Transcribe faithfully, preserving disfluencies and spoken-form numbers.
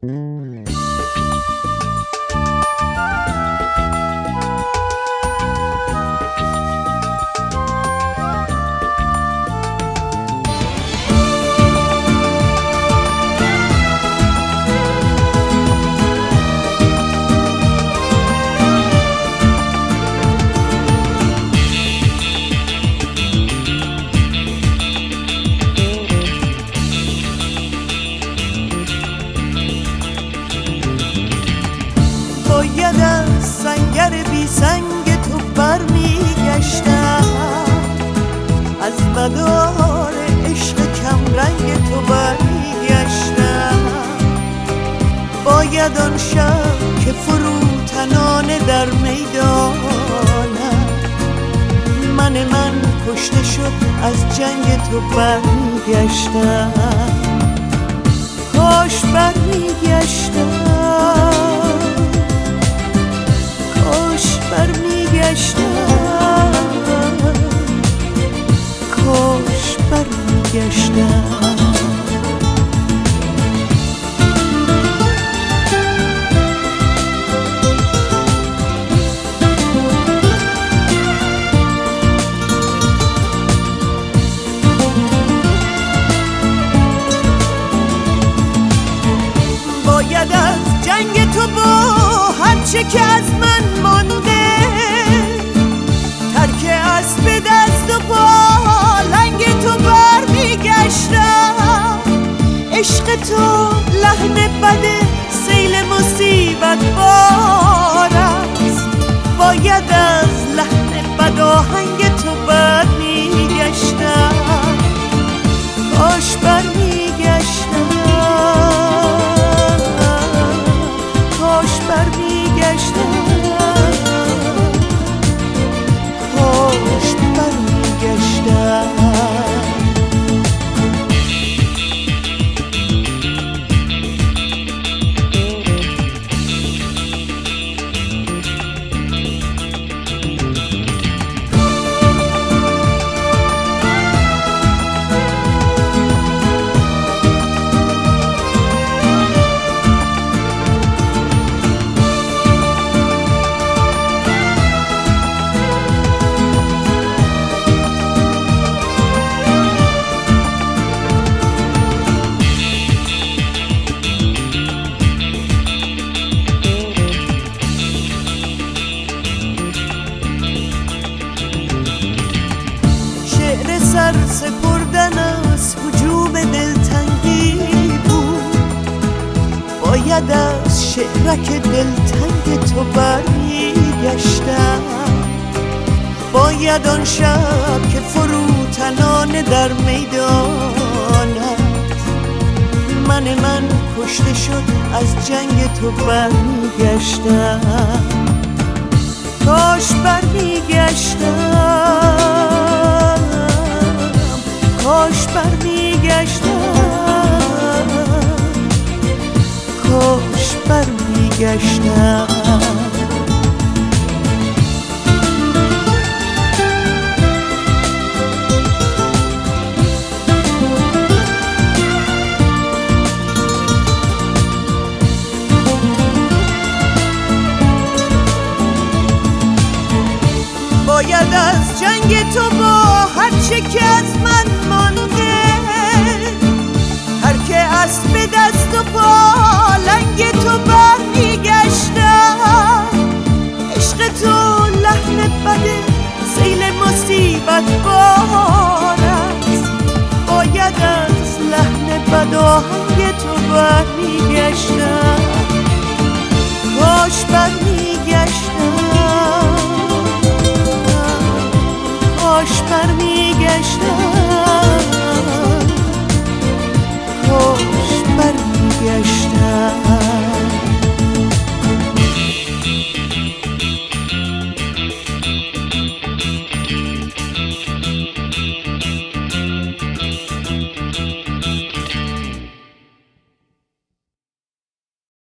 باید از سنگر بی سنگ تو برمیگشتم، از مدار عشق کم رنگ تو برمیگشتم. باید آن شب که فروتنانه در میدانم من من کشته شد از جنگ تو برمیگشتم. کاش برمیگشتم، کاش برمیگشتم، کاش برمیگشتم. باید از جنگ تو با هرچه که از من مانده، ترک اسب دست و پا لنگ تو برمیگشتم. عشق تو لحن بد سیل مصیبت بار است، باید از لحن بد آهنگ تو برمیگشتم. کاش برمیگشتم، کاش برمیگشتم، کاش برمیگشتم. سر سپردن از هجوم دلتنگی بود، باید از شعرک دلتنگ تو برمیگشتم. باید آن شب که فروتنانه در میدانت من من کشته شد از جنگ تو برمیگشتم. کاش برمیگشتم، کاش برمیگشتم، کاش برمیگشتم. باید از جنگ تو با هرچه که از من مانده، هر که اسب دست و پا لنگ تو برمیگشتم. عشق تو لحن بد سیل مصیبت بار است، باید از لحن بد آهنگ تو برمیگشتم. کاش برمیگشتم، کاش برمیگشتم، کاش برمیگشتم.